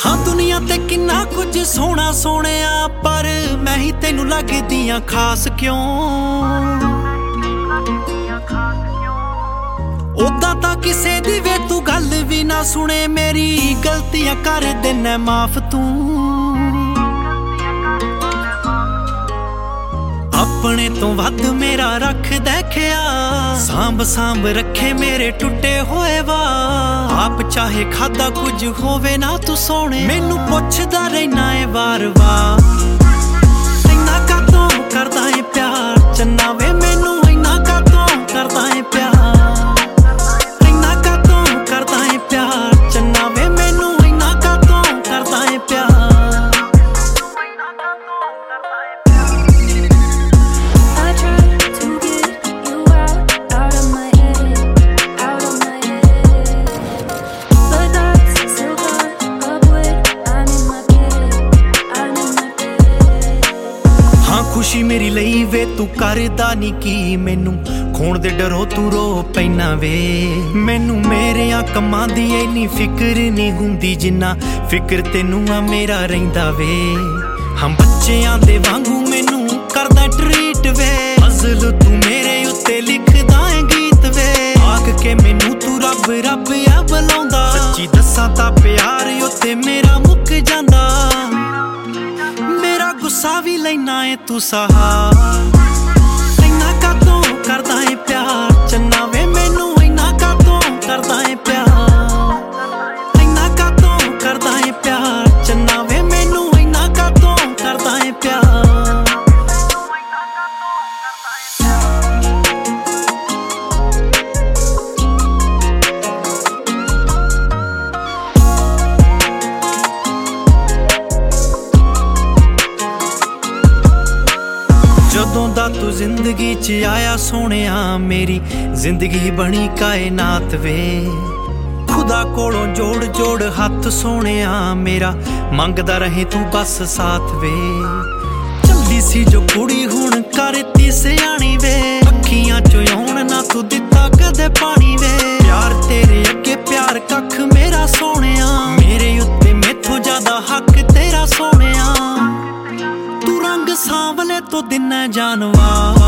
हाँ दुनिया ते किन्ना कुछ सोहना सोहणिया, पर मैं ही तेनू लगदियां खास क्यों। ओदा तां किसे दी वे तू गल भी ना सुने, मेरी गलतियां कर देना माफ तू। अपने तो वध मेरा रख दे ख्याल, सांभ सांभ रखे मेरे टुटे होए वा। आप चाहे खादा कुछ होवे ना तू सोने, मैनू पुछदा रहना है वार वार। इन्ना कातों करदा है प्यार चन्ना वे, मैनू इन्ना कातों करदा है प्यार। इन्ना कातों करदा है प्यार चन्ना वे, मैनू इन्ना कातों करदा है प्यार। खुशी मेरी लई वे तू करदा नी की, मैनू खोण दे डरो तू रो पैना वे। मैनू मेरेयां कम्मां दी इन्नी फिक्र नी हुंदी, जिन्ना फिक्र तेनू आ मेरा रहिंदा वे। हम बच्चेयां दे वांगू मैनू करदा ट्रीट वे, गज़ल तू मेरे उत्ते लिखदा है गीत वे। आख के मैनू तू रब रब आ बुलाउंदा, सच्ची दस्सां तां प्यार उत्ते मेरा मुक जांदा। गुस्सा भी लेना है तू सहा, इन्ना कातों करदा है प्यार चन्ना वे, मैनू इन्ना कातों करदा है प्यार। इन्ना कातों करदा है प्यार चन्ना वे, मैनू इन्ना कातों करदा है प्यार। जदों दा तू जिंदगी च आया सोहणिया, मेरी जिंदगी बनी कायनात वे। खुदा कोलों जोड़ जोड़ हथ सोहणिया, मेरा मंगदा रहे तू बस साथ वे। चली सी जो कुड़ी हुण करती सियाणी वे, अखियां चों आउण ना तू दिता कदे पानी वे। प्यार तेरे अगे प्यार कख मेरा सोहणिया, मेरे उत्ते मैथों ज्यादा हक तेरा सोहणिया। तू रंग सांवले तो दिन जानवा,